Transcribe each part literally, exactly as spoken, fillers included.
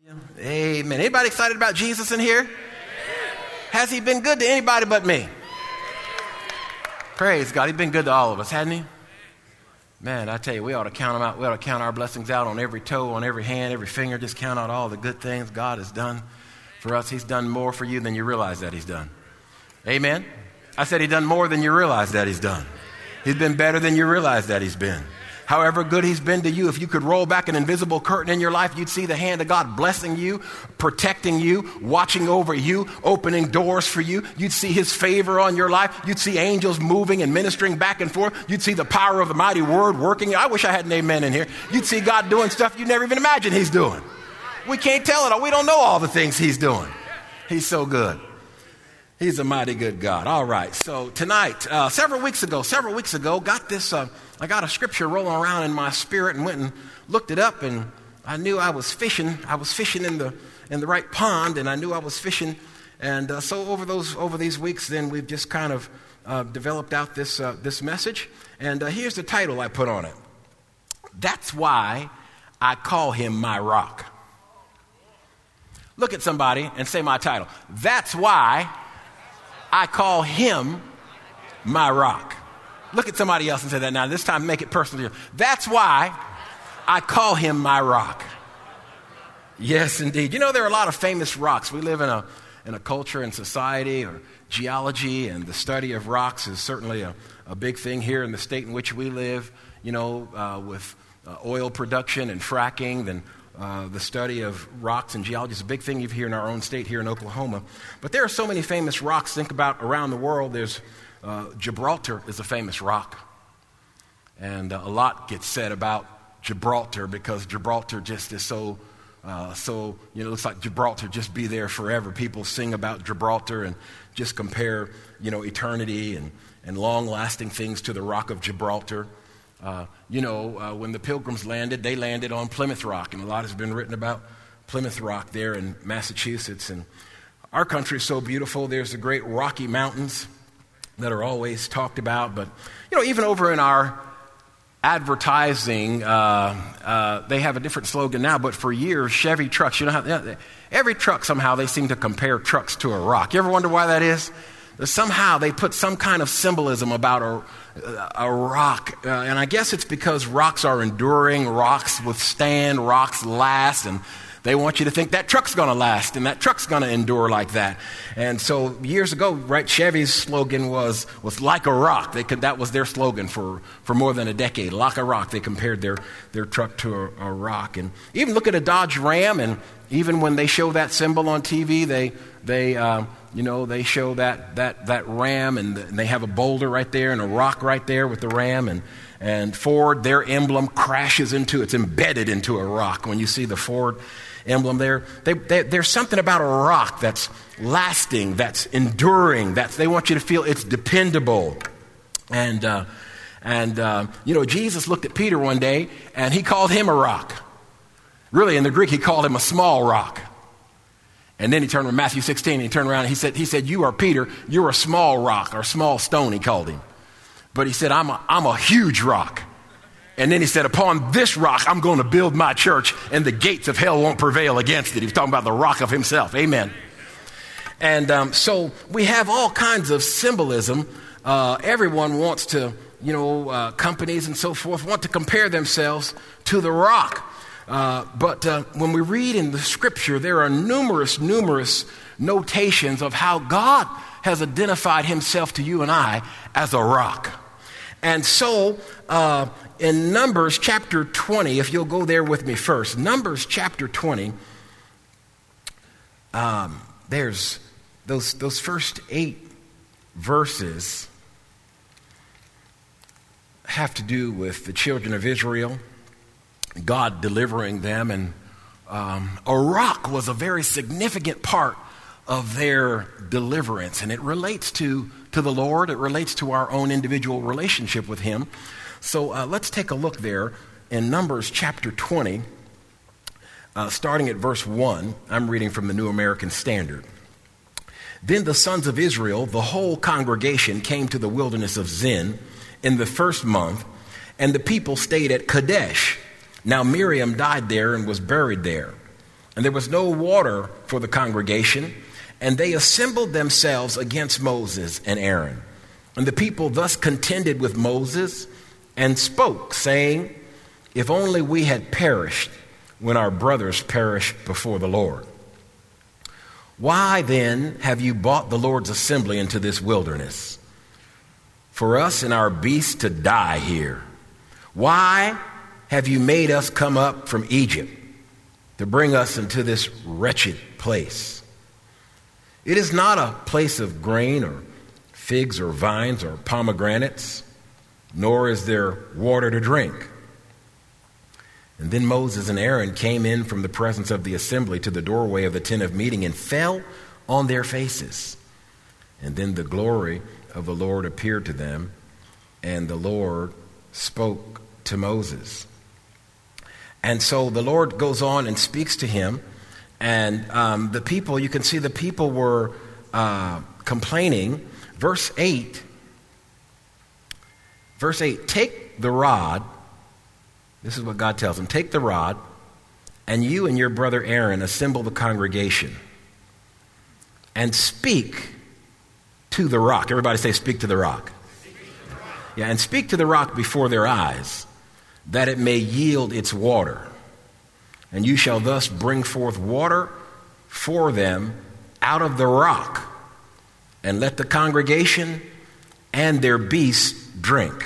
Amen. Anybody excited about Jesus in here? Has he been good to anybody but me? Praise God. He's been good to all of us, hasn't he? Man, I tell you, we ought to count them out. We ought to count our blessings out on every toe, on every hand, every finger. Just count out all the good things God has done for us. He's done more for you than you realize that he's done. Amen. I said he's done more than you realize that he's done. He's been better than you realize that he's been. However good he's been to you, if you could roll back an invisible curtain in your life, you'd see the hand of God blessing you, protecting you, watching over you, opening doors for you. You'd see his favor on your life. You'd see angels moving and ministering back and forth. You'd see the power of the mighty word working. I wish I had an amen in here. You'd see God doing stuff you never even imagined he's doing. We can't tell it all. We don't know all the things he's doing. He's so good. He's a mighty good God. All right. So tonight, uh, several weeks ago, several weeks ago, got this, uh, I got a scripture rolling around in my spirit and went and looked it up, and I knew I was fishing. I was fishing in the in the right pond, and I knew I was fishing. And uh, so over those over these weeks, then we've just kind of uh, developed out this uh, this message. And uh, here's the title I put on it. That's why I call him my rock. Look at somebody and say my title. That's why I call him my rock. Look at somebody else and say that now. This time, make it personal. That's why I call him my rock. Yes, indeed. You know, there are a lot of famous rocks. We live in a in a culture and society or geology, and the study of rocks is certainly a, a big thing here in the state in which we live. You know, uh, with uh, oil production and fracking, then Uh, the study of rocks and geology is a big thing here in our own state, here in Oklahoma. But there are so many famous rocks. Think about around the world. There's uh, Gibraltar is a famous rock. And uh, a lot gets said about Gibraltar because Gibraltar just is so, uh, so you know, it looks like Gibraltar just be there forever. People sing about Gibraltar and just compare, you know, eternity and, and long-lasting things to the Rock of Gibraltar. Uh, you know, uh, when the Pilgrims landed, they landed on Plymouth Rock, and a lot has been written about Plymouth Rock there in Massachusetts. And our country is so beautiful. There's the great Rocky Mountains that are always talked about. But, you know, even over in our advertising, uh, uh, they have a different slogan now. But for years, Chevy trucks, you know how every truck somehow they seem to compare trucks to a rock. You ever wonder why that is? Somehow they put some kind of symbolism about a, a rock. Uh, and I guess it's because rocks are enduring, rocks withstand, rocks last, and they want you to think that truck's going to last and that truck's going to endure like that. And so years ago, right, Chevy's slogan was was like a rock. They could, that was their slogan for, for more than a decade. Like a rock. They compared their, their truck to a, a rock. And even look at a Dodge Ram, and even when they show that symbol on T V, they they uh, you know they show that that that Ram, and, the, and they have a boulder right there and a rock right there with the Ram. And and Ford, their emblem crashes into it's embedded into a rock. When you see the Ford emblem there, they, they, there's something about a rock that's lasting, that's enduring. That's they want you to feel it's dependable. And uh, and uh, you know Jesus looked at Peter one day and he called him a rock. Really, in the Greek, he called him a small rock. And then he turned to Matthew sixteen, and he turned around and he said, he said, you are Peter, you're a small rock, or small stone, he called him. But he said, I'm a, I'm a huge rock. And then he said, upon this rock, I'm going to build my church, and the gates of hell won't prevail against it. He was talking about the rock of himself. Amen. And um, so we have all kinds of symbolism. Uh, everyone wants to, you know, uh, companies and so forth want to compare themselves to the rock. Uh, but uh, when we read in the scripture, there are numerous, numerous notations of how God has identified himself to you and I as a rock. And so uh, in Numbers chapter twenty, if you'll go there with me first, Numbers chapter twenty, um, there's those, those first eight verses have to do with the children of Israel, God delivering them, and um, a rock was a very significant part of their deliverance, and it relates to, to the Lord. It relates to our own individual relationship with him. So uh, let's take a look there in Numbers chapter twenty, uh, starting at verse one. I'm reading from the New American Standard. Then the sons of Israel, the whole congregation, came to the wilderness of Zin in the first month, and the people stayed at Kadesh. Now Miriam died there and was buried there. And there was no water for the congregation, and they assembled themselves against Moses and Aaron. And the people thus contended with Moses and spoke, saying, "If only we had perished when our brothers perished before the Lord. Why then have you brought the Lord's assembly into this wilderness? For us and our beasts to die here. Why have you made us come up from Egypt to bring us into this wretched place? It is not a place of grain or figs or vines or pomegranates, nor is there water to drink." And then Moses and Aaron came in from the presence of the assembly to the doorway of the tent of meeting and fell on their faces. And then the glory of the Lord appeared to them, and the Lord spoke to Moses. And so the Lord goes on and speaks to him, and um, the people, you can see the people were uh, complaining. Verse eight, verse eight, take the rod. This is what God tells them. Take the rod, and you and your brother Aaron assemble the congregation and speak to the rock. Everybody say, speak to the rock. Speak to the rock. Yeah, and speak to the rock before their eyes, that it may yield its water. And you shall thus bring forth water for them out of the rock, and let the congregation and their beasts drink.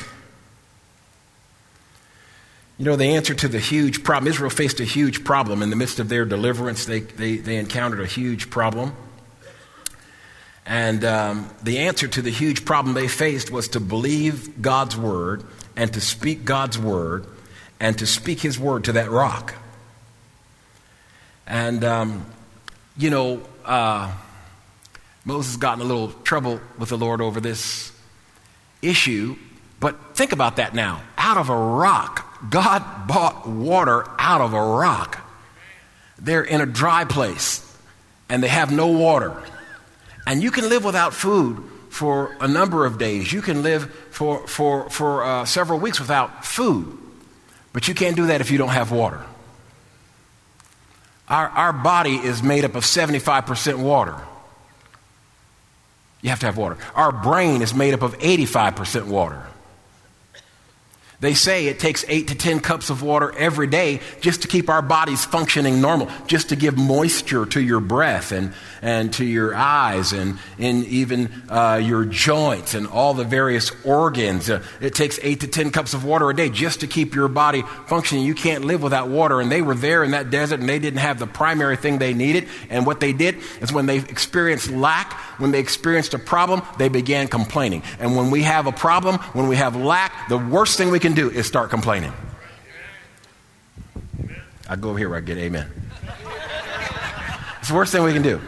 You know, the answer to the huge problem, Israel faced a huge problem in the midst of their deliverance. They, they, they encountered a huge problem. And um, the answer to the huge problem they faced was to believe God's word and to speak God's word and to speak his word to that rock. And, um, you know, uh, Moses got in a little trouble with the Lord over this issue. But think about that now. Out of a rock. God brought water out of a rock. They're in a dry place and they have no water. And you can live without food for a number of days. You can live for, for, for uh, several weeks without food. But you can't do that if you don't have water. Our, our body is made up of seventy-five percent water. You have to have water. Our brain is made up of eighty-five percent water. They say it takes eight to ten cups of water every day just to keep our bodies functioning normal, just to give moisture to your breath and, and to your eyes and, and even uh, your joints and all the various organs. Uh, it takes eight to ten cups of water a day just to keep your body functioning. You can't live without water. And they were there in that desert and they didn't have the primary thing they needed. And what they did is when they experienced lack, when they experienced a problem, they began complaining. And when we have a problem, when we have lack, the worst thing we can do is start complaining. I go over here where I get amen. It's the worst thing we can do.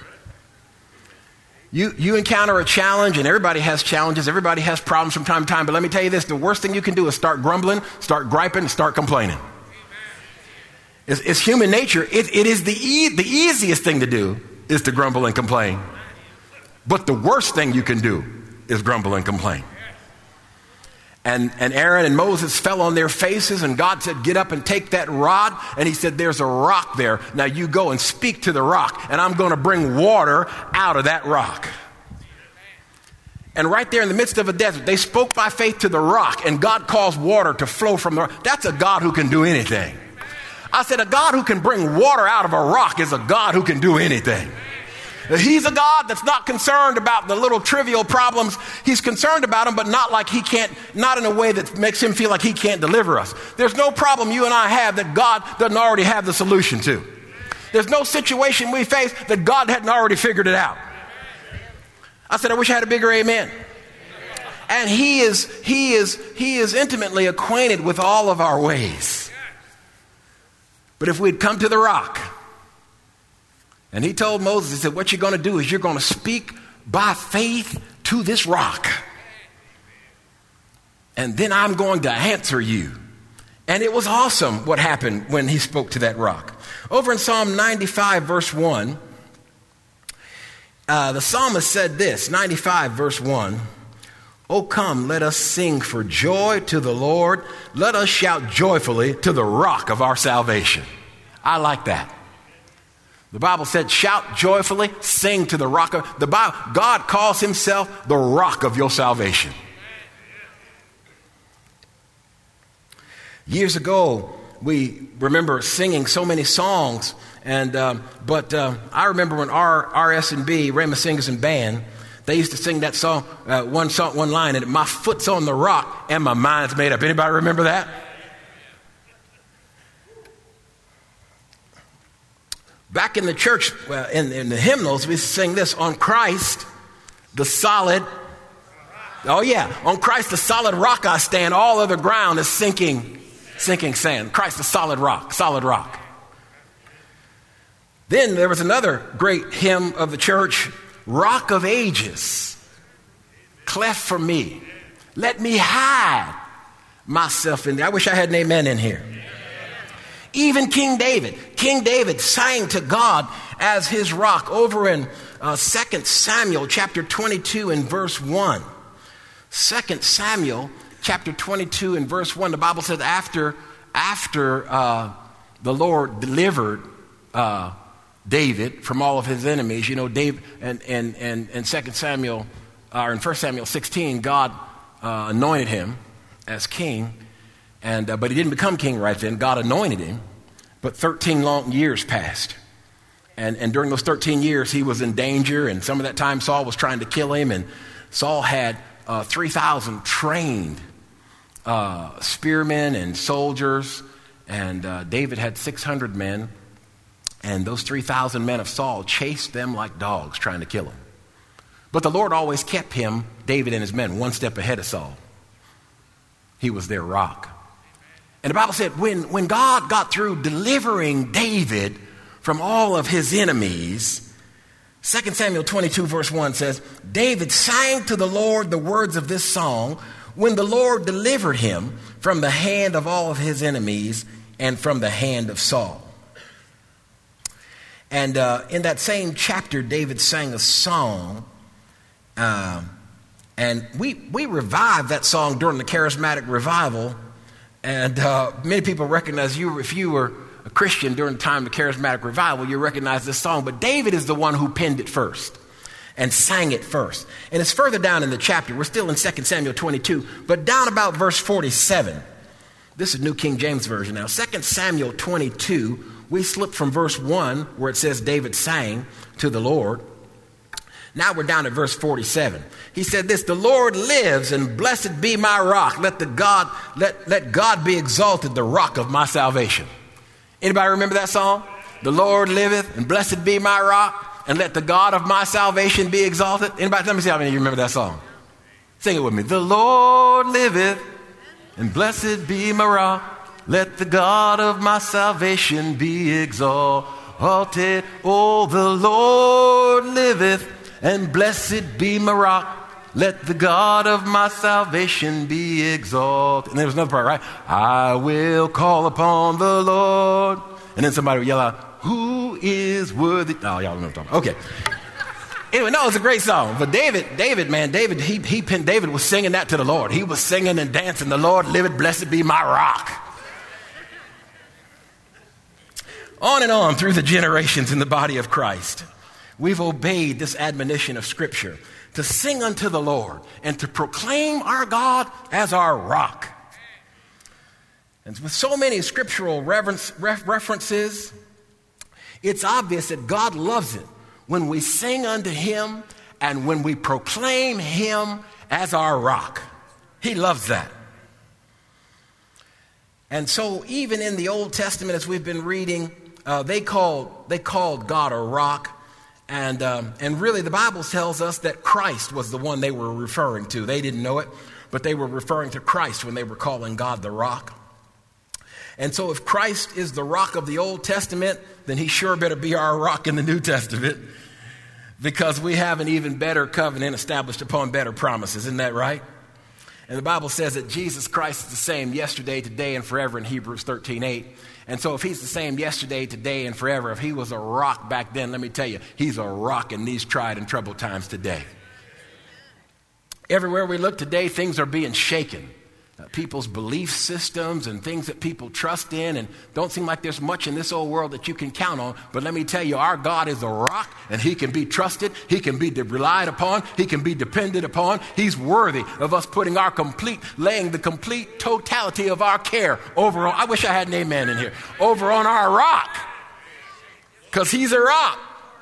You, you encounter a challenge, and everybody has challenges. Everybody has problems from time to time. But let me tell you this, the worst thing you can do is start grumbling, start griping, start complaining. It's, it's human nature. It, it is the, e- the easiest thing to do is to grumble and complain. But the worst thing you can do is grumble and complain. And, and Aaron and Moses fell on their faces, and God said, get up and take that rod. And he said, there's a rock there. Now you go and speak to the rock, and I'm going to bring water out of that rock. And right there in the midst of a desert, they spoke by faith to the rock, and God caused water to flow from the rock. That's a God who can do anything. I said, a God who can bring water out of a rock is a God who can do anything. He's a God that's not concerned about the little trivial problems. He's concerned about them, but not like he can't, not in a way that makes him feel like he can't deliver us. There's no problem you and I have that God doesn't already have the solution to. There's no situation we face that God hadn't already figured it out. I said, I wish I had a bigger amen. And he is, he is, he is intimately acquainted with all of our ways. But if we'd come to the rock, and he told Moses, he said, what you're going to do is you're going to speak by faith to this rock. And then I'm going to answer you. And it was awesome what happened when he spoke to that rock. Over in Psalm ninety-five, verse one, uh, the psalmist said this, ninety-five, verse one, "Oh, come, let us sing for joy to the Lord. Let us shout joyfully to the rock of our salvation." I like that. The Bible said, shout joyfully, sing to the rock of the Bible. God calls himself the rock of your salvation. Years ago, we remember singing so many songs, and um, but uh, I remember when our R S and B, Rhema Singers and Band, they used to sing that song, uh, one song, one line, and my foot's on the rock and my mind's made up. Anybody remember that? Back in the church, well, in, in the hymnals, we sing this: on Christ, the solid, oh yeah, on Christ, the solid rock I stand, all other ground is sinking, sinking sand. Christ, the solid rock, solid rock. Then there was another great hymn of the church, Rock of Ages, cleft for me. Let me hide myself in there. I wish I had an amen in here. Even King David, King David sang to God as his rock over in uh, Second Samuel chapter twenty-two and verse one. Second Samuel chapter twenty-two and verse one, the Bible says after, after uh, the Lord delivered uh, David from all of his enemies, you know, David, and, and, and, and Second Samuel, or uh, in First Samuel sixteen, God uh, anointed him as king. And, uh, but he didn't become king right then. God anointed him. But thirteen long years passed. And, and during those thirteen years, he was in danger. And some of that time, Saul was trying to kill him. And Saul had uh, three thousand trained uh, spearmen and soldiers. And uh, David had six hundred men. And those three thousand men of Saul chased them like dogs trying to kill him. But the Lord always kept him, David and his men, one step ahead of Saul. He was their rock. And the Bible said when, when God got through delivering David from all of his enemies, Second Samuel twenty-two verse one says, David sang to the Lord the words of this song when the Lord delivered him from the hand of all of his enemies and from the hand of Saul. And uh, in that same chapter, David sang a song, uh, and we, we revived that song during the charismatic revival. And uh, many people recognize you, if you were a Christian during the time of the charismatic revival, you recognize this song. But David is the one who penned it first and sang it first. And it's further down in the chapter. We're still in Second Samuel twenty-two, but down about verse forty-seven. This is New King James Version now. Second Samuel twenty-two, we slipped from verse one where it says David sang to the Lord. Now we're down at verse forty-seven. He said this: the Lord lives, and blessed be my rock. Let the God, let, let God be exalted, the rock of my salvation. Anybody remember that song? The Lord liveth, and blessed be my rock, and let the God of my salvation be exalted. Anybody, let me see how many of you remember that song. Sing it with me. The Lord liveth, and blessed be my rock. Let the God of my salvation be exalted. Oh, the Lord liveth, and blessed be my rock. Let the God of my salvation be exalted. And there was another part, right? I will call upon the Lord. And then somebody would yell out, who is worthy? Oh, y'all know what I'm talking about. Okay. Anyway, no, it's a great song. But David, David, man, David, he, he, David was singing that to the Lord. He was singing and dancing. The Lord liveth, blessed be my rock. On and on through the generations in the body of Christ, we've obeyed this admonition of Scripture to sing unto the Lord and to proclaim our God as our rock. And with so many scriptural reference, ref, references, it's obvious that God loves it when we sing unto Him and when we proclaim Him as our rock. He loves that. And so even in the Old Testament, as we've been reading, uh, they called they called God a rock. And um, and really the Bible tells us that Christ was the one they were referring to. They didn't know it, but they were referring to Christ when they were calling God the rock. And so if Christ is the rock of the Old Testament, then He sure better be our rock in the New Testament, because we have an even better covenant established upon better promises. Isn't that right? And the Bible says that Jesus Christ is the same yesterday, today, and forever in Hebrews thirteen eight. And so if He's the same yesterday, today, and forever, if He was a rock back then, let me tell you, He's a rock in these tried and troubled times today. Everywhere we look today, things are being shaken. uh, people's belief systems and things that people trust in, and don't seem like there's much in this old world that you can count on. But let me tell you, our God is a rock, and he can be trusted. He can be de- relied upon. He can be depended upon. He's worthy of us putting our complete, laying the complete totality of our care over on, I wish I had an amen in here, over on our rock, because he's a rock.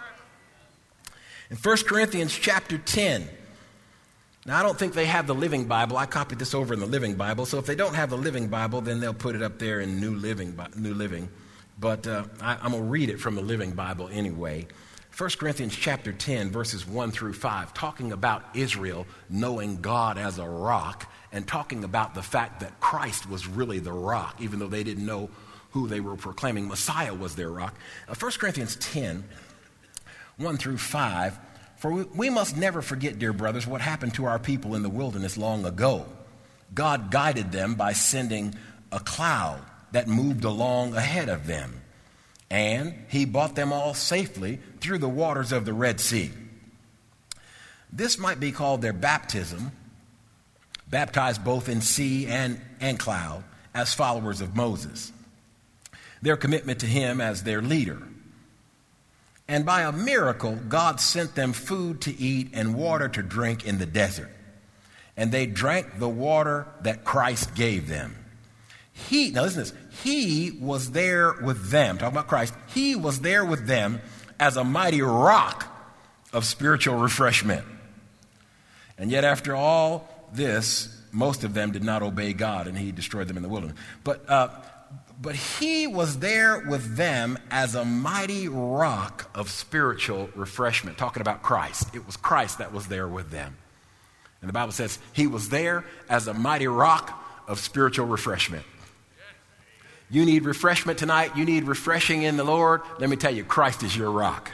In First Corinthians chapter ten, now I don't think they have the Living Bible. I copied this over in the Living Bible. So if they don't have the Living Bible, then they'll put it up there in New Living. New Living. But uh, I, I'm going to read it from the Living Bible anyway. First Corinthians chapter ten, verses one through five, talking about Israel knowing God as a rock, and talking about the fact that Christ was really the rock, even though they didn't know who they were proclaiming. Messiah was their rock. Uh, First Corinthians ten, one through five, for we, we must never forget, dear brothers, what happened to our people in the wilderness long ago. God guided them by sending a cloud that moved along ahead of them, and he brought them all safely through the waters of the Red Sea. This might be called their baptism, baptized both in sea and, and cloud as followers of Moses, their commitment to him as their leader. And by a miracle, God sent them food to eat and water to drink in the desert. And they drank the water that Christ gave them. He, now listen to this, he was there with them, talking about Christ, he was there with them as a mighty rock of spiritual refreshment. And yet after all this, most of them did not obey God, and he destroyed them in the wilderness. But uh, But he was there with them as a mighty rock of spiritual refreshment. Talking about Christ. It was Christ that was there with them. And the Bible says he was there as a mighty rock of spiritual refreshment. You need refreshment tonight. You need refreshing in the Lord. Let me tell you, Christ is your rock.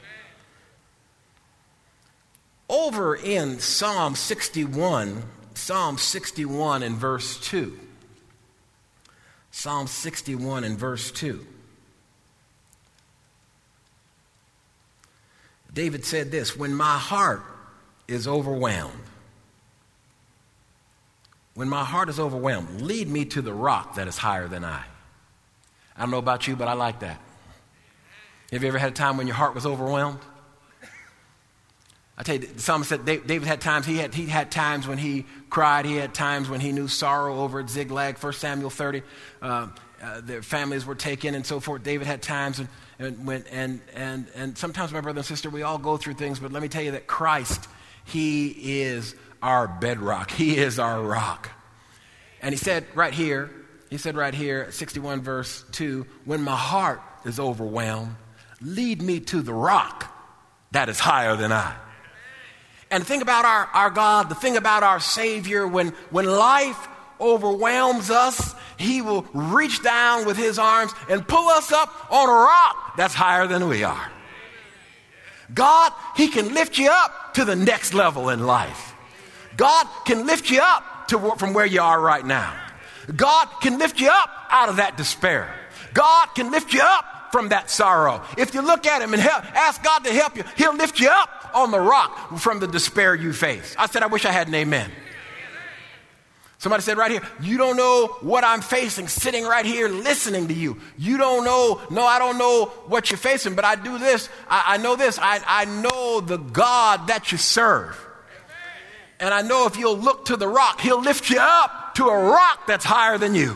Over in Psalm sixty-one, Psalm sixty-one and verse two. Psalm sixty-one and verse two. David said this, when my heart is overwhelmed, when my heart is overwhelmed, lead me to the rock that is higher than I. I don't know about you, but I like that. Have you ever had a time when your heart was overwhelmed? I tell you, the psalmist said David had times, he had, he had times when he cried, he had times when he knew sorrow over at Ziklag, First Samuel thirty, uh, uh, their families were taken and so forth. David had times, and, and, when, and, and, and sometimes, my brother and sister, we all go through things, but let me tell you that Christ, he is our bedrock. He is our rock. And he said right here, he said right here, sixty-one verse two, when my heart is overwhelmed, lead me to the rock that is higher than I. And the thing about our, our God, the thing about our Savior, when, when life overwhelms us, he will reach down with his arms and pull us up on a rock that's higher than we are. God, he can lift you up to the next level in life. God can lift you up to from where you are right now. God can lift you up out of that despair. God can lift you up from that sorrow. If you look at him and help, ask God to help you, he'll lift you up on the rock from the despair you face. I said, I wish I had an amen. Somebody said right here, you don't know what I'm facing sitting right here listening to you. You don't know, no, I don't know what you're facing, but I do this. I, I know this. I, I know the God that you serve. And I know if you'll look to the rock, he'll lift you up to a rock that's higher than you.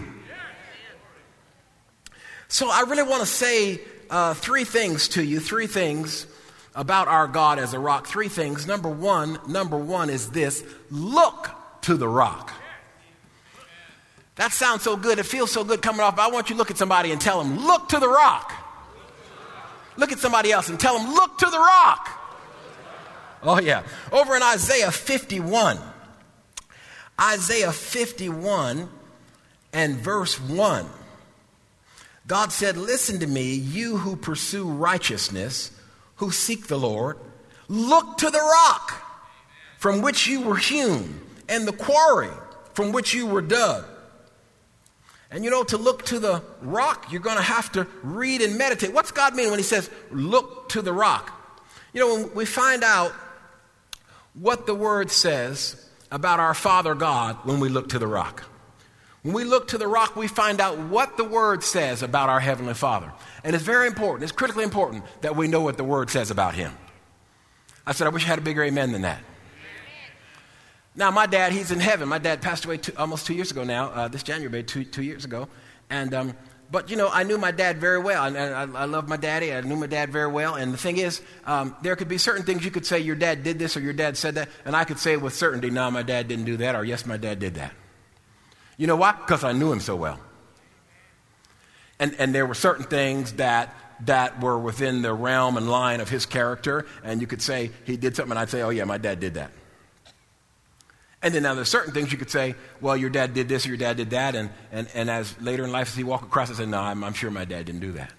So I really want to say uh, three things to you, three things about our God as a rock. Three things. Number one, number one is this: look to the rock. That sounds so good. It feels so good coming off. But I want you to look at somebody and tell them, look to the rock. Look at somebody else and tell them, look to the rock. Oh yeah. Over in Isaiah fifty-one. Isaiah fifty-one and verse one. God said, listen to me, you who pursue righteousness, who seek the Lord, look to the rock from which you were hewn, and the quarry from which you were dug. And you know, to look to the rock, you're going to have to read and meditate. What's God mean when he says, look to the rock? You know, when we find out what the word says about our Father God when we look to the rock. When we look to the rock, we find out what the Word says about our Heavenly Father. And it's very important, it's critically important that we know what the Word says about Him. I said, I wish I had a bigger amen than that. Now, my dad, he's in heaven. My dad passed away two, almost two years ago now, uh, this January, two, two years ago. And, um, but, you know, I knew my dad very well. And I, I, I love my daddy. I knew my dad very well. And the thing is, um, there could be certain things you could say, your dad did this or your dad said that. And I could say with certainty, no, my dad didn't do that, or yes, my dad did that. You know why? Because I knew him so well. And and there were certain things that that were within the realm and line of his character, and you could say he did something, and I'd say, oh yeah, my dad did that. And then now there's certain things you could say, well, your dad did this or your dad did that, and and, and as later in life as he walked across, I said, no, I'm, I'm sure my dad didn't do that.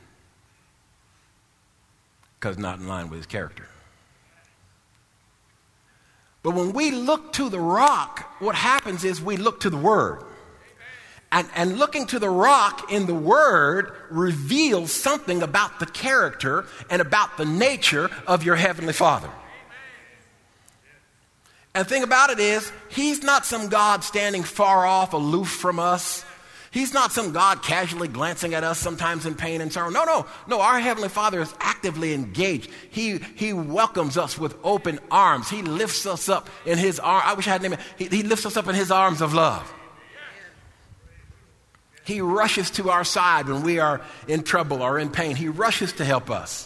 Because not in line with his character. But when we look to the rock, what happens is we look to the Word. And, and looking to the rock in the Word reveals something about the character and about the nature of your Heavenly Father. And the thing about it is, He's not some God standing far off, aloof from us. He's not some God casually glancing at us sometimes in pain and sorrow. No, no, no. Our Heavenly Father is actively engaged. He, he welcomes us with open arms. He lifts us up in His arms. I wish I had a name. He, he lifts us up in His arms of love. He rushes to our side when we are in trouble or in pain. He rushes to help us.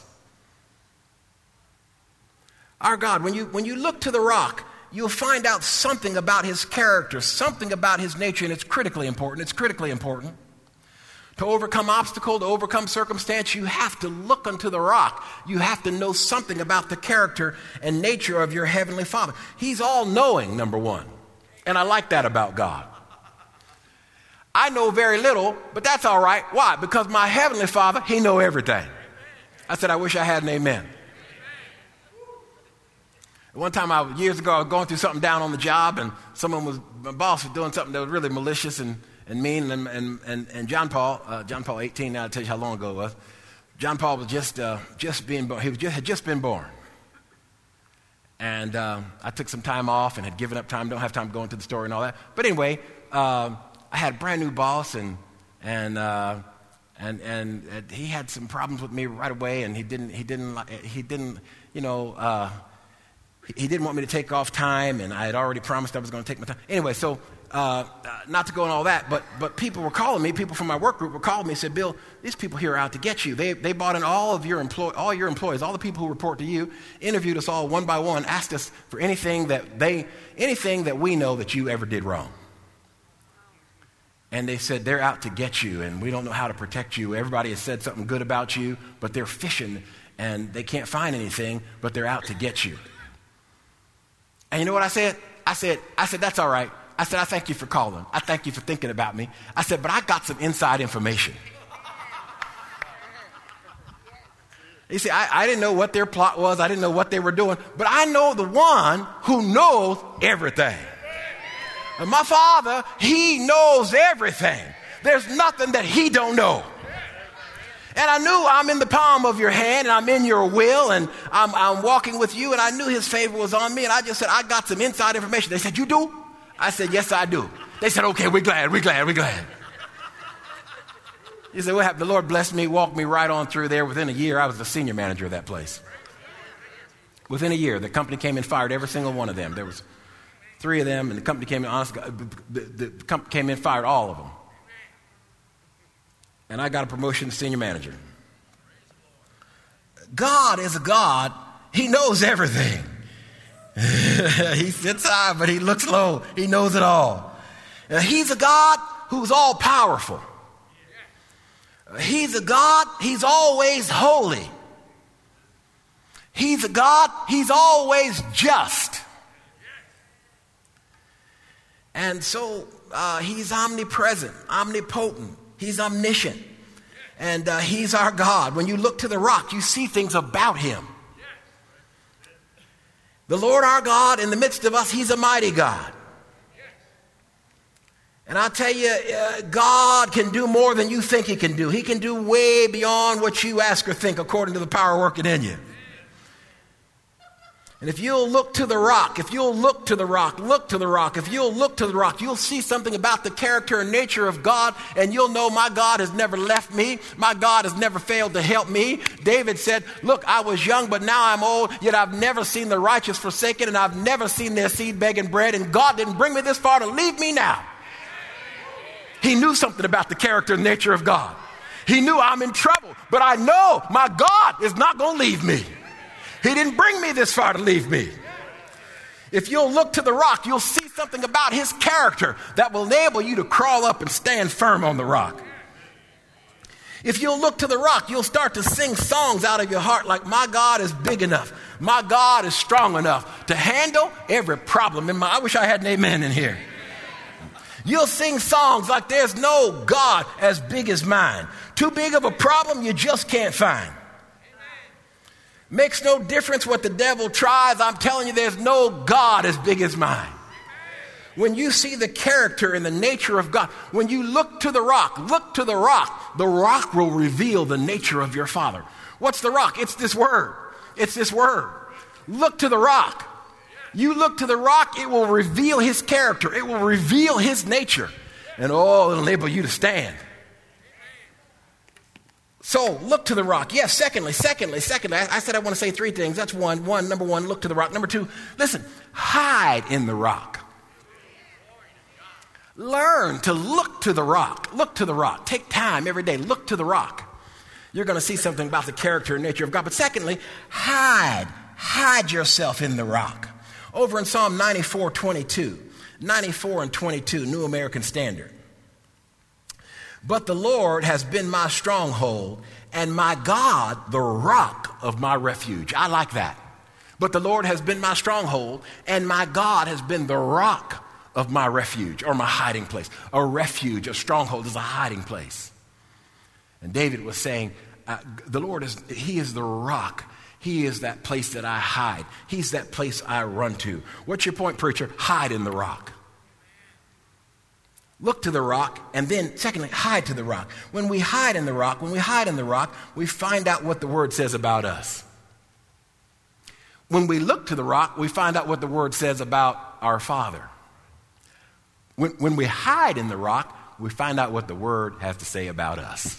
Our God, when you, when you look to the rock, you'll find out something about His character, something about His nature, and it's critically important. It's critically important. To overcome obstacle, to overcome circumstance, you have to look unto the rock. You have to know something about the character and nature of your Heavenly Father. He's all-knowing, number one. And I like that about God. I know very little, but that's all right. Why? Because my Heavenly Father, He knows everything. I said, I wish I had an amen. One time, I, years ago, I was going through something down on the job, and someone was, my boss was doing something that was really malicious and, and mean, and, and, and, and John Paul, uh, John Paul eighteen, now I'll tell you how long ago it was. John Paul was just, uh, just being born. He was just, had just been born. And uh, I took some time off and had given up time, don't have time to go into the story and all that. But anyway, uh, I had a brand new boss, and and uh, and and uh, he had some problems with me right away, and he didn't he didn't he didn't you know uh, he didn't want me to take off time, and I had already promised I was going to take my time. Anyway, so uh, not to go on all that, but but people were calling me. People from my work group were calling me and said, "Bill, these people here are out to get you. They they bought in all of your employ all your employees, all the people who report to you, interviewed us all one by one, asked us for anything that they anything that we know that you ever did wrong." And they said, they're out to get you, and we don't know how to protect you. Everybody has said something good about you, but they're fishing, and they can't find anything, but they're out to get you. And you know what I said? I said, I said, that's all right. I said, I thank you for calling. I thank you for thinking about me. I said, but I got some inside information. You see, I, I didn't know what their plot was. I didn't know what they were doing, but I know the one who knows everything. And my Father, He knows everything. There's nothing that He don't know. And I knew I'm in the palm of your hand, and I'm in your will, and I'm, I'm walking with you, and I knew His favor was on me, and I just said, I got some inside information. They said, you do? I said, yes, I do. They said, okay, we're glad, we're glad, we're glad. You said, what happened? The Lord blessed me, walked me right on through there. Within a year, I was the senior manager of that place. Within a year, the company came and fired every single one of them. There was three of them, and the company came in, honest, the, the company came in and fired all of them. And I got a promotion to senior manager. God is a God. He knows everything. He sits high, but He looks low. He knows it all. Uh, he's a God who's all powerful. Uh, he's a God, He's always holy. He's a God, He's always just. And so uh, He's omnipresent, omnipotent. He's omniscient. And uh, He's our God. When you look to the rock, you see things about Him. The Lord our God, in the midst of us, He's a mighty God. And I tell you, uh, God can do more than you think He can do. He can do way beyond what you ask or think according to the power working in you. And if you'll look to the rock, if you'll look to the rock, look to the rock, if you'll look to the rock, you'll see something about the character and nature of God, and you'll know my God has never left me. My God has never failed to help me. David said, look, I was young, but now I'm old, yet I've never seen the righteous forsaken, and I've never seen their seed begging bread, and God didn't bring me this far to leave me now. He knew something about the character and nature of God. He knew I'm in trouble, but I know my God is not going to leave me. He didn't bring me this far to leave me. If you'll look to the rock, you'll see something about his character that will enable you to crawl up and stand firm on the rock. If you'll look to the rock, you'll start to sing songs out of your heart like, my God is big enough. My God is strong enough to handle every problem in my... I wish I had an amen in here. You'll sing songs like, there's no God as big as mine. Too big of a problem you just can't find. Makes no difference what the devil tries. I'm telling you, there's no God as big as mine. When you see the character and the nature of God, when you look to the rock, look to the rock, the rock will reveal the nature of your Father. What's the rock? It's this word. It's this word. Look to the rock. You look to the rock, it will reveal his character. It will reveal his nature. And oh, it'll enable you to stand. So, look to the rock. Yes, secondly, secondly, secondly, I, I said I want to say three things. That's one. One, number one, look to the rock. Number two, listen, hide in the rock. Learn to look to the rock. Look to the rock. Take time every day. Look to the rock. You're going to see something about the character and nature of God. But secondly, hide. Hide yourself in the rock. Over in Psalm ninety-four twenty-two, ninety-four and twenty-two, New American Standard. But the Lord has been my stronghold and my God, the rock of my refuge. I like that. But the Lord has been my stronghold and my God has been the rock of my refuge, or my hiding place. A refuge, a stronghold is a hiding place. And David was saying, uh, the Lord is, he is the rock. He is that place that I hide. He's that place I run to. What's your point, preacher? Hide in the rock. Look to the rock, and then, secondly, hide to the rock. When we hide in the rock, when we hide in the rock, we find out what the Word says about us. When we look to the rock, we find out what the Word says about our Father. When, when we hide in the rock, we find out what the Word has to say about us.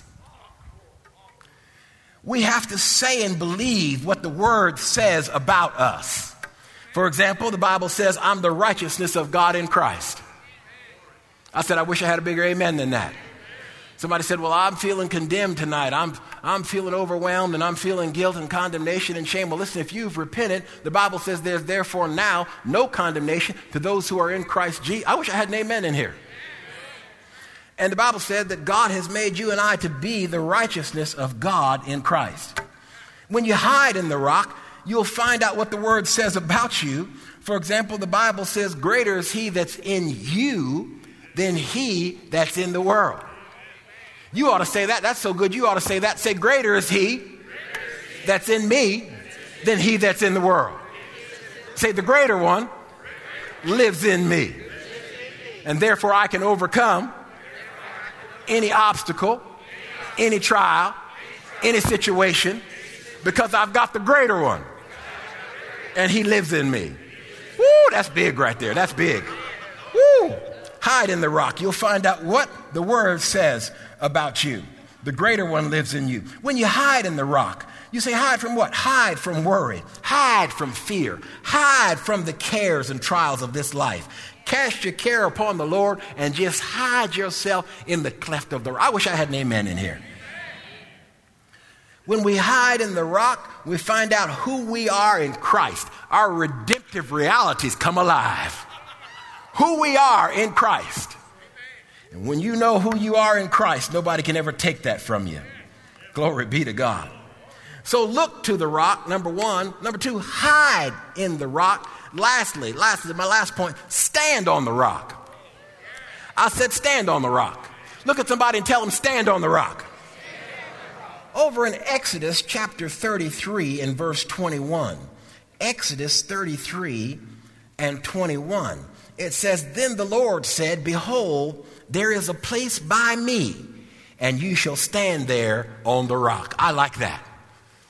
We have to say and believe what the Word says about us. For example, the Bible says, I'm the righteousness of God in Christ. I said, I wish I had a bigger amen than that. Somebody said, well, I'm feeling condemned tonight. I'm, I'm feeling overwhelmed and I'm feeling guilt and condemnation and shame. Well, listen, if you've repented, the Bible says there's therefore now no condemnation to those who are in Christ Jesus. I wish I had an amen in here. And the Bible said that God has made you and I to be the righteousness of God in Christ. When you hide in the rock, you'll find out what the Word says about you. For example, the Bible says, greater is he that's in you than he that's in the world. You ought to say that. That's so good. You ought to say that. Say, greater is he that's in me than he that's in the world. Say, the greater one lives in me. And therefore I can overcome any obstacle, any trial, any situation, because I've got the greater one. And he lives in me. Woo, that's big right there. That's big. Woo. Hide in the rock. You'll find out what the Word says about you. The greater one lives in you. When you hide in the rock, you say, hide from what? Hide from worry. Hide from fear. Hide from the cares and trials of this life. Cast your care upon the Lord and just hide yourself in the cleft of the rock. I wish I had an amen in here. When we hide in the rock, we find out who we are in Christ. Our redemptive realities come alive. Who we are in Christ. And when you know who you are in Christ, nobody can ever take that from you. Glory be to God. So look to the rock, number one. Number two, hide in the rock. Lastly, lastly, my last point, stand on the rock. I said stand on the rock. Look at somebody and tell them stand on the rock. Over in Exodus chapter thirty-three and verse twenty-one. Exodus thirty-three and twenty-one. It says, then the Lord said, behold, there is a place by me, and you shall stand there on the rock. I like that.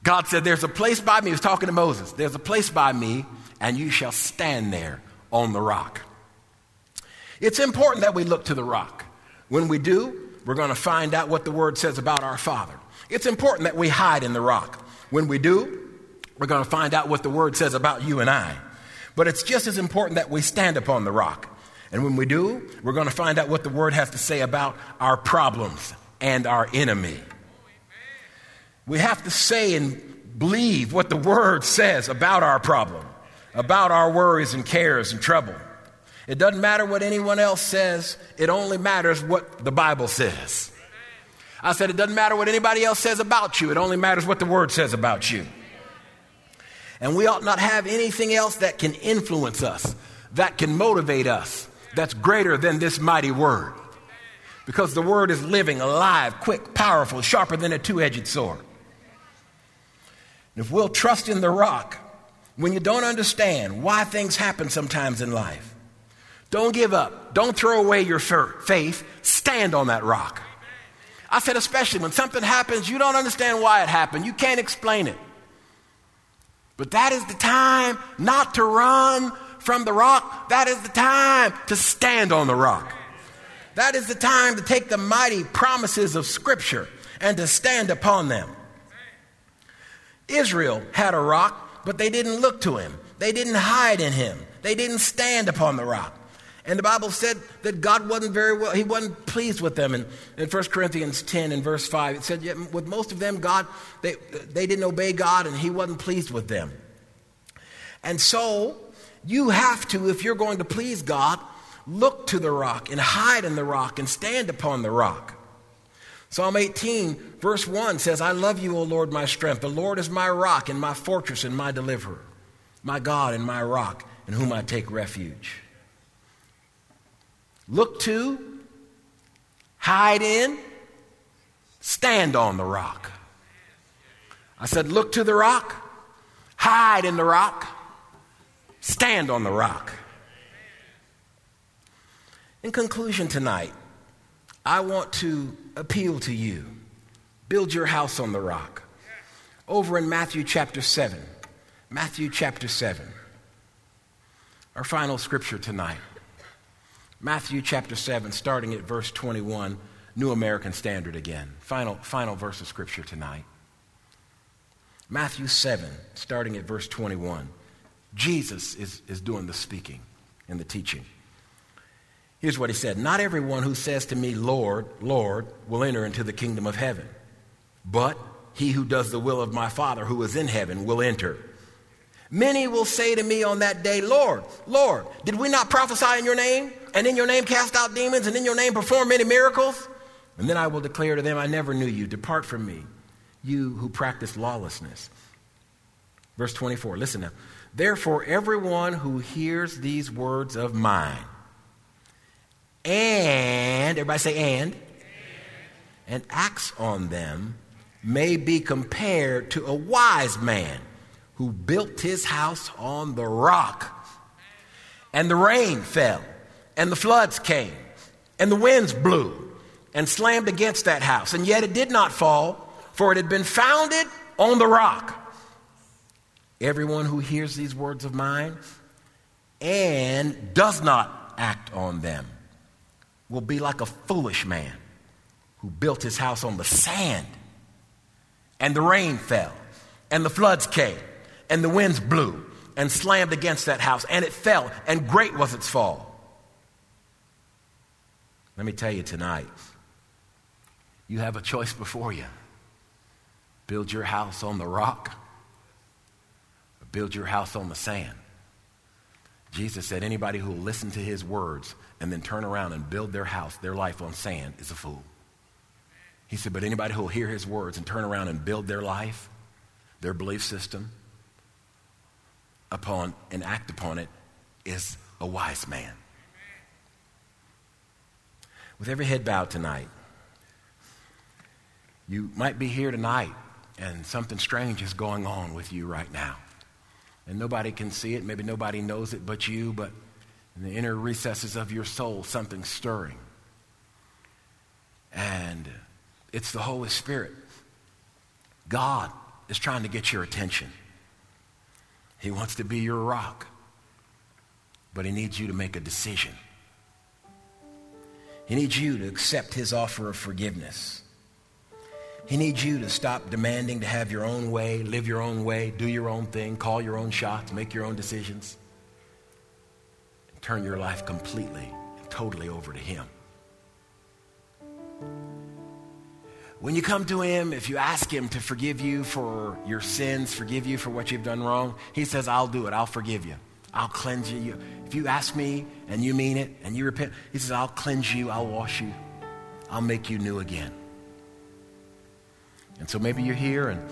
God said, there's a place by me. He was talking to Moses. There's a place by me, and you shall stand there on the rock. It's important that we look to the rock. When we do, we're going to find out what the word says about our Father. It's important that we hide in the rock. When we do, we're going to find out what the word says about you and I. But it's just as important that we stand upon the rock. And when we do, we're going to find out what the word has to say about our problems and our enemy. We have to say and believe what the word says about our problem, about our worries and cares and trouble. It doesn't matter what anyone else says. It only matters what the Bible says. I said it doesn't matter what anybody else says about you. It only matters what the word says about you. And we ought not have anything else that can influence us, that can motivate us, that's greater than this mighty word. Because the word is living, alive, quick, powerful, sharper than a two-edged sword. And if we'll trust in the rock, when you don't understand why things happen sometimes in life, don't give up. Don't throw away your faith. Stand on that rock. I said, especially when something happens, you don't understand why it happened. You can't explain it. But that is the time not to run from the rock. That is the time to stand on the rock. That is the time to take the mighty promises of Scripture and to stand upon them. Israel had a rock, but they didn't look to him. They didn't hide in him. They didn't stand upon the rock. And the Bible said that God wasn't very well, he wasn't pleased with them. And in First Corinthians ten and verse five, it said, yeah, with most of them, God, they, they didn't obey God and he wasn't pleased with them. And so you have to, if you're going to please God, look to the rock and hide in the rock and stand upon the rock. Psalm eighteen, verse one says, I love you, O Lord, my strength. The Lord is my rock and my fortress and my deliverer, my God and my rock in whom I take refuge. Look to, hide in, stand on the rock. I said, look to the rock, hide in the rock, stand on the rock. In conclusion tonight, I want to appeal to you. Build your house on the rock. Over in Matthew chapter seven. Matthew chapter seven. Our final scripture tonight. Matthew chapter seven, starting at verse twenty-one, New American Standard again. Final, final verse of scripture tonight. Matthew seven, starting at verse twenty-one. Jesus is, is doing the speaking and the teaching. Here's what he said. Not everyone who says to me, Lord, Lord, will enter into the kingdom of heaven, but he who does the will of my Father who is in heaven will enter. Many will say to me on that day, Lord, Lord, did we not prophesy in your name, and in your name cast out demons, and in your name perform many miracles? And then I will declare to them, I never knew you. Depart from me, you who practice lawlessness. Verse twenty-four, listen now. Therefore, everyone who hears these words of mine, and, everybody say and, and, and acts on them, may be compared to a wise man who built his house on the rock. And the rain fell, and the floods came, and the winds blew, and slammed against that house. And yet it did not fall, for it had been founded on the rock. Everyone who hears these words of mine and does not act on them will be like a foolish man who built his house on the sand. And the rain fell, and the floods came, and the winds blew, and slammed against that house, and it fell, and great was its fall. Let me tell you tonight, you have a choice before you. Build your house on the rock, or build your house on the sand. Jesus said anybody who will listen to his words and then turn around and build their house, their life on sand is a fool. He said, but anybody who will hear his words and turn around and build their life, their belief system, upon and act upon it is a wise man. With every head bowed tonight, you might be here tonight and something strange is going on with you right now. And nobody can see it, maybe nobody knows it but you, but in the inner recesses of your soul, something's stirring. And it's the Holy Spirit. God is trying to get your attention. He wants to be your rock, but he needs you to make a decision. He needs you to accept his offer of forgiveness. He needs you to stop demanding to have your own way, live your own way, do your own thing, call your own shots, make your own decisions, and turn your life completely and totally over to him. When you come to him, if you ask him to forgive you for your sins, forgive you for what you've done wrong, he says, I'll do it. I'll forgive you. I'll cleanse you. If you ask me and you mean it and you repent, he says, I'll cleanse you. I'll wash you. I'll make you new again. And so maybe you're here and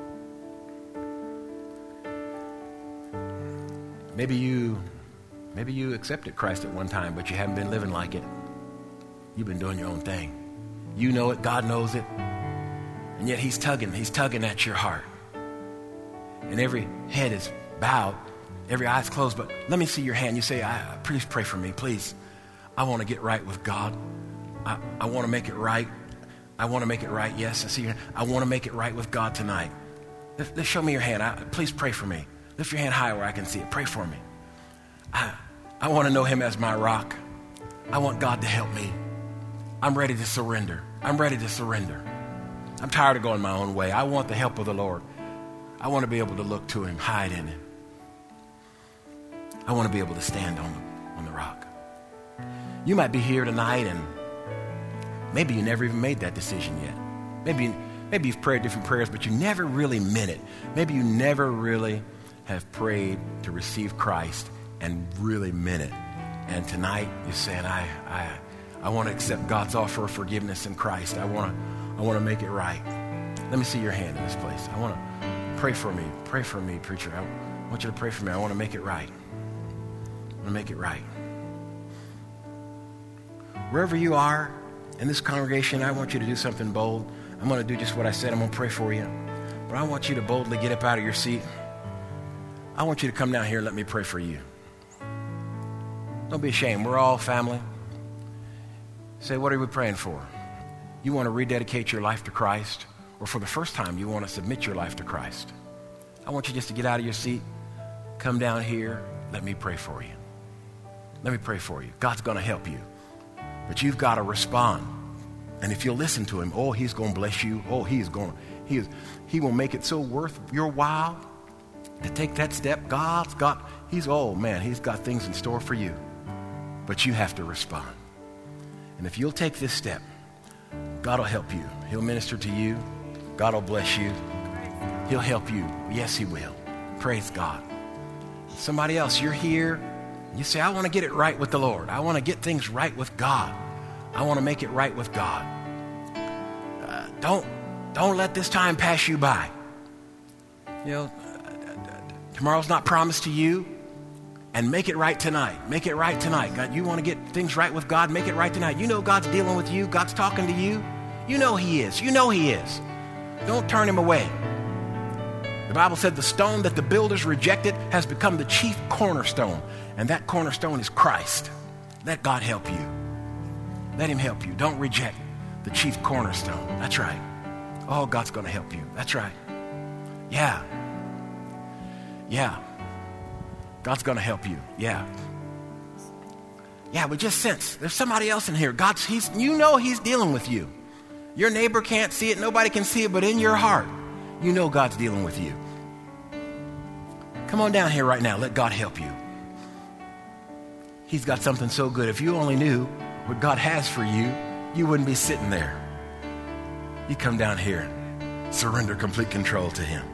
maybe you maybe you accepted Christ at one time, but you haven't been living like it. You've been doing your own thing. You know it, God knows it, and yet he's tugging, he's tugging at your heart. And every head is bowed, every eye is closed, but let me see your hand. You say, I, please pray for me, please. I want to get right with God. I, I want to make it right. I want to make it right. Yes, I see your hand. I want to make it right with God tonight. Lift, lift, show me your hand. I, please pray for me. Lift your hand high where I can see it. Pray for me. I, I want to know him as my rock. I want God to help me. I'm ready to surrender. I'm ready to surrender. I'm tired of going my own way. I want the help of the Lord. I want to be able to look to him, hide in him. I want to be able to stand on the, on the rock. You might be here tonight and maybe you never even made that decision yet. Maybe, maybe you've prayed different prayers, but you never really meant it. Maybe you never really have prayed to receive Christ and really meant it. And tonight you're saying, I, I, I want to accept God's offer of forgiveness in Christ. I want to, I want to make it right. Let me see your hand in this place. I want to pray for me. Pray for me, preacher. I want you to pray for me. I want to make it right. I want to make it right. Wherever you are in this congregation, I want you to do something bold. I'm going to do just what I said. I'm going to pray for you. But I want you to boldly get up out of your seat. I want you to come down here and let me pray for you. Don't be ashamed. We're all family. Say, what are we praying for? You want to rededicate your life to Christ, or for the first time, you want to submit your life to Christ. I want you just to get out of your seat, come down here, let me pray for you. Let me pray for you. God's going to help you, but you've got to respond. And if you'll listen to him, oh, he's going to bless you. Oh, he is going, he is, he will make it so worth your while to take that step. God's got, he's, oh man, he's got things in store for you, but you have to respond. And if you'll take this step, God will help you. He'll minister to you. God will bless you. He'll help you. Yes, he will. Praise God. Somebody else, you're here. You say, I want to get it right with the Lord. I want to get things right with God. I want to make it right with God. Uh, don't, don't let this time pass you by. You know, tomorrow's not promised to you. And make it right tonight. Make it right tonight. God, you want to get things right with God? Make it right tonight. You know God's dealing with you. God's talking to you. You know he is. You know he is. Don't turn him away. The Bible said the stone that the builders rejected has become the chief cornerstone. And that cornerstone is Christ. Let God help you. Let him help you. Don't reject the chief cornerstone. That's right. Oh, God's going to help you. That's right. Yeah. Yeah. God's going to help you. Yeah. Yeah, but just sense there's somebody else in here. God's, he's, you know he's dealing with you. Your neighbor can't see it. Nobody can see it, but in your heart, you know God's dealing with you. Come on down here right now. Let God help you. He's got something so good. If you only knew what God has for you, you wouldn't be sitting there. You come down here, surrender complete control to him.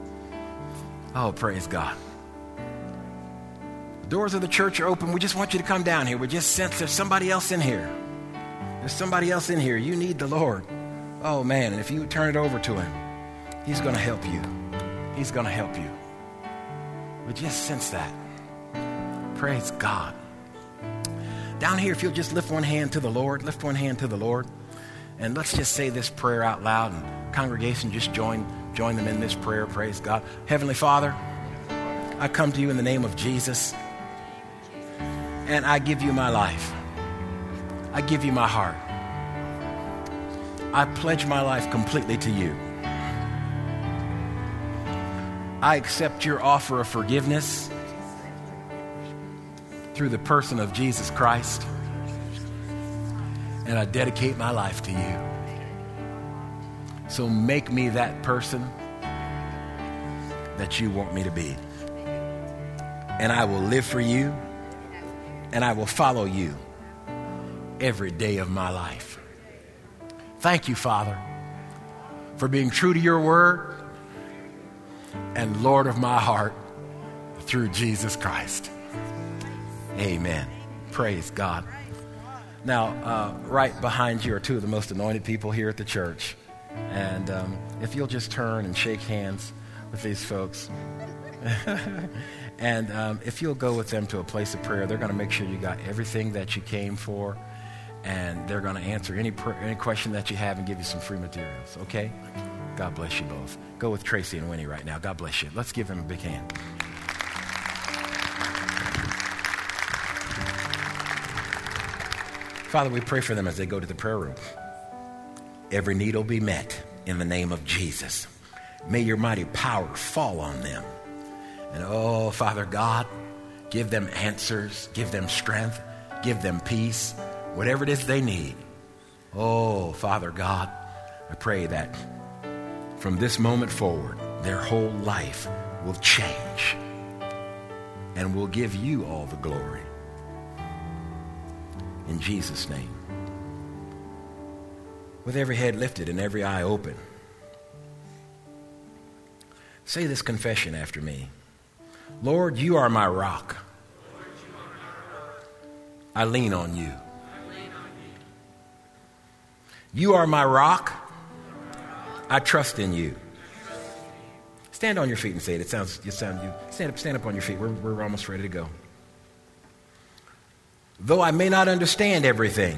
Oh, praise God. Doors of the church are open. We just want you to come down here. We just sense there's somebody else in here. There's somebody else in here. You need the Lord. Oh, man. And if you turn it over to him, he's going to help you. He's going to help you. We just sense that. Praise God. Down here, if you'll just lift one hand to the Lord, lift one hand to the Lord. And let's just say this prayer out loud. And congregation, just join, join them in this prayer. Praise God. Heavenly Father, I come to you in the name of Jesus. And I give you my life. I give you my heart. I pledge my life completely to you. I accept your offer of forgiveness through the person of Jesus Christ, and I dedicate my life to you. So make me that person that you want me to be. And I will live for you, and I will follow you every day of my life. Thank you, Father, for being true to your word and Lord of my heart through Jesus Christ. Amen. Praise God. Now, uh, right behind you are two of the most anointed people here at the church. And um, if you'll just turn and shake hands with these folks. And um, if you'll go with them to a place of prayer, they're going to make sure you got everything that you came for. And they're going to answer any pr- any question that you have and give you some free materials. Okay? God bless you both. Go with Tracy and Winnie right now. God bless you. Let's give them a big hand. Father, we pray for them as they go to the prayer room. Every need will be met in the name of Jesus. May your mighty power fall on them. And oh, Father God, give them answers, give them strength, give them peace, whatever it is they need. Oh, Father God, I pray that from this moment forward, their whole life will change and will give you all the glory. In Jesus' name. With every head lifted and every eye open, say this confession after me. Lord, you are my rock. I lean on you. You are my rock. I trust in you. Stand on your feet and say it. It sounds, you sound, you stand up, stand up on your feet. We're, we're almost ready to go. Though I may not understand everything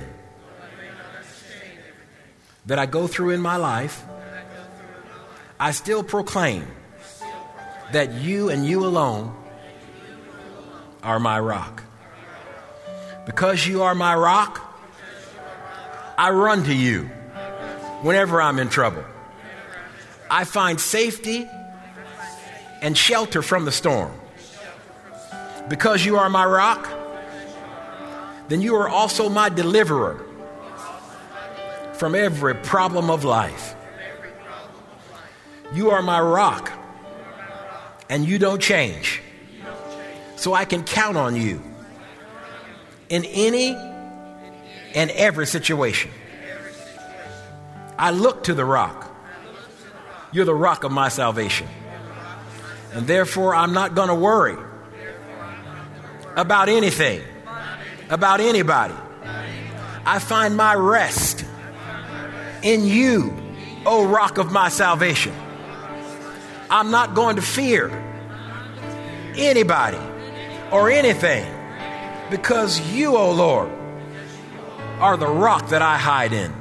that I go through in my life, I still proclaim that you and you alone are my rock. Because you are my rock, I run to you whenever I'm in trouble. I find safety and shelter from the storm. Because you are my rock, then you are also my deliverer from every problem of life. You are my rock, and you don't change. So I can count on you in any and every situation. I look to the rock. You're the rock of my salvation. And therefore, I'm not going to worry about anything, about anybody. I find my rest in you, O rock of my salvation. I'm not going to fear anybody or anything, because you, O Lord, are the rock that I hide in.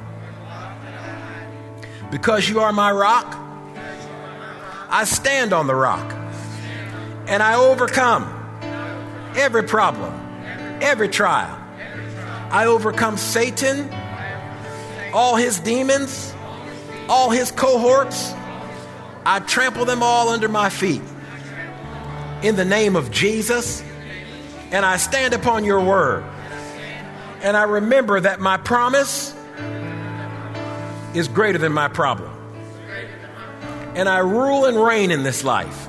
Because you are my rock, I stand on the rock and I overcome every problem, every trial. I overcome Satan, all his demons, all his cohorts. I trample them all under my feet in the name of Jesus, and I stand upon your word. And I remember that my promise is greater than my problem. And I rule and reign in this life.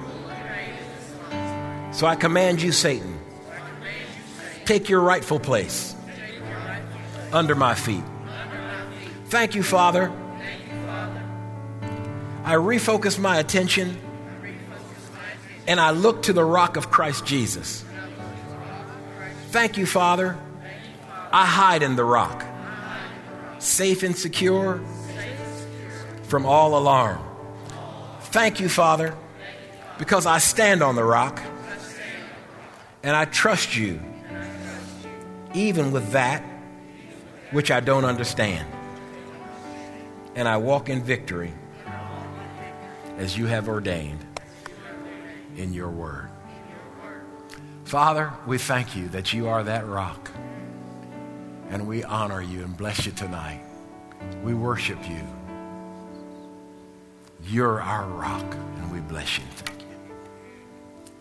So I command you, Satan, take your rightful place under my feet. Thank you, Father. I refocus my attention and I look to the rock of Christ Jesus. Thank you, Father. I hide in the rock, safe and secure from all alarm. Thank you, Father, because I stand on the rock and I trust you, even with that which I don't understand. And I walk in victory as you have ordained in your word. Father, we thank you that you are that rock, and we honor you and bless you tonight. We worship you. You're our rock, and we bless you. Thank you.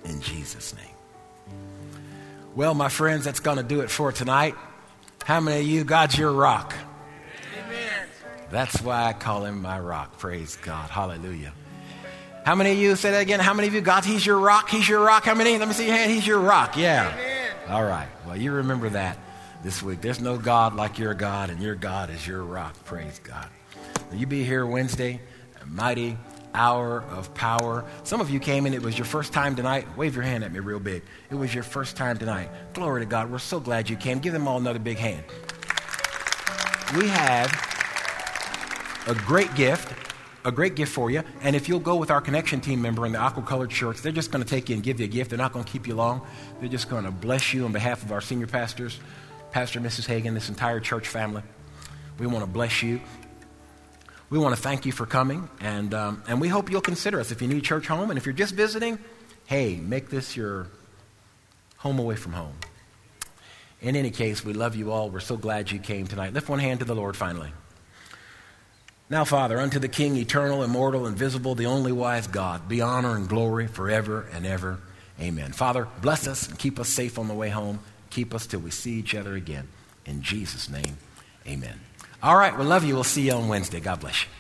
in Jesus' name. Well, my friends, that's going to do it for tonight. How many of you, God's your rock? Amen. That's why I call him my rock. Praise God. Hallelujah. How many of you, say that again, how many of you, God, he's your rock, he's your rock? How many? Let me see your hand. He's your rock. Yeah. Amen. All right. Well, you remember that this week. There's no God like your God, and your God is your rock. Praise God. Will you be here Wednesday? A mighty hour of power. Some of you came in, it was your first time tonight. Wave your hand at me real big. It was your first time tonight. Glory to God. We're so glad you came. Give them all another big hand. We have a great gift, a great gift for you. And if you'll go with our connection team member in the aqua-colored shirts, they're just going to take you and give you a gift. They're not going to keep you long. They're just going to bless you on behalf of our senior pastors, Pastor and Missus Hagan, this entire church family. We want to bless you. We want to thank you for coming, and um, and we hope you'll consider us if you need church home. And if you're just visiting, hey, make this your home away from home. In any case, we love you all. We're so glad you came tonight. Lift one hand to the Lord finally. Now, Father, unto the King, eternal, immortal, invisible, the only wise God, be honor and glory forever and ever. Amen. Father, bless us and keep us safe on the way home. Keep us till we see each other again. In Jesus' name, amen. All right, we love you. We'll see you on Wednesday. God bless you.